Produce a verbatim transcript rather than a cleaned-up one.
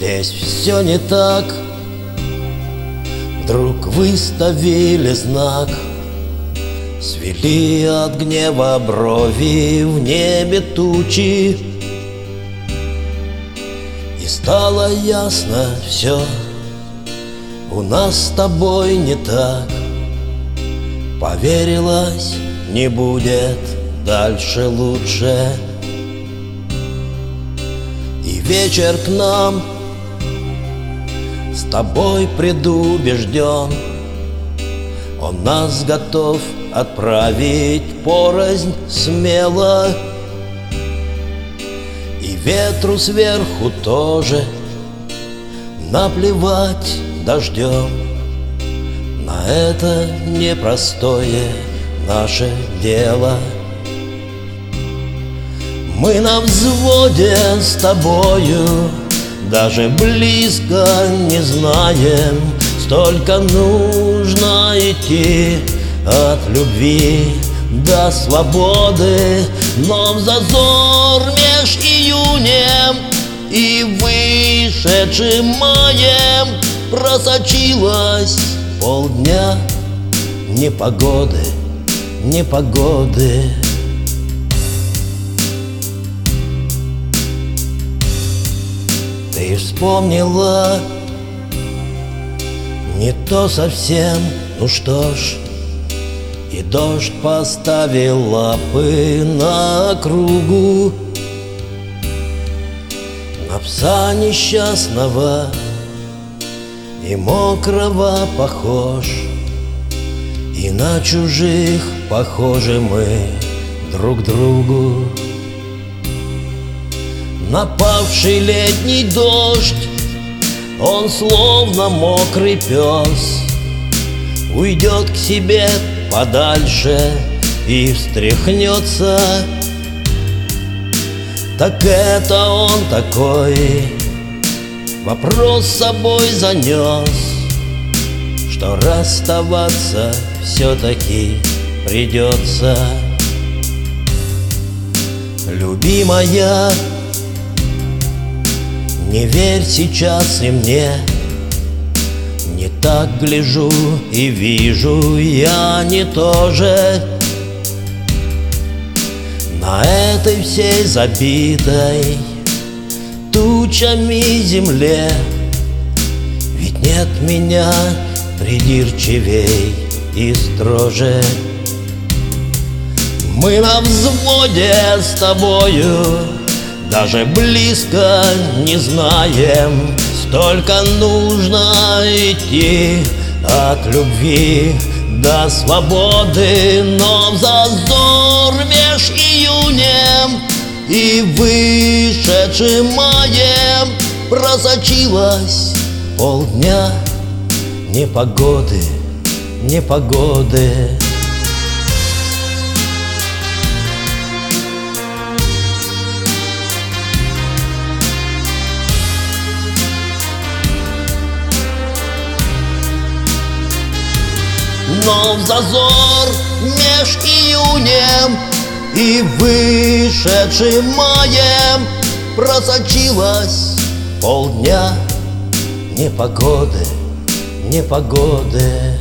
здесь все не так. Вдруг выставили знак, свели от гнева брови в небе тучи, и стало ясно все, у нас с тобой не так. Поверилось, не будет дальше лучше. И вечер к нам с тобой предубежден, он нас готов отправить порознь смело. И ветру сверху тоже наплевать дождем на это непростое наше дело. Мы на взводе с тобою, даже близко не знаем, столько нужно идти от любви до свободы. Но в зазор меж июнем и вышедшим маем просочилось полдня непогоды, непогоды. Ты вспомнила не то совсем, ну что ж, и дождь поставил лапы на кругу, на пса несчастного и мокрого похож, и на чужих похожи мы друг другу. Напавший летний дождь, он словно мокрый пес, уйдет к себе подальше и встряхнется. Так это он такой вопрос с собой занес, что расставаться все-таки придется. Любимая, не верь сейчас и мне, не так гляжу и вижу я не то же. На этой всей забитой тучами земле ведь нет меня придирчивей и строже. Мы на взводе с тобою, даже близко не знаем, столько нужно идти от любви до свободы. Но в зазор меж июнем и вышедшим маем просочилось полдня непогоды, непогоды. Но в зазор меж июнем и вышедшим маем просочилось полдня непогоды, непогоды.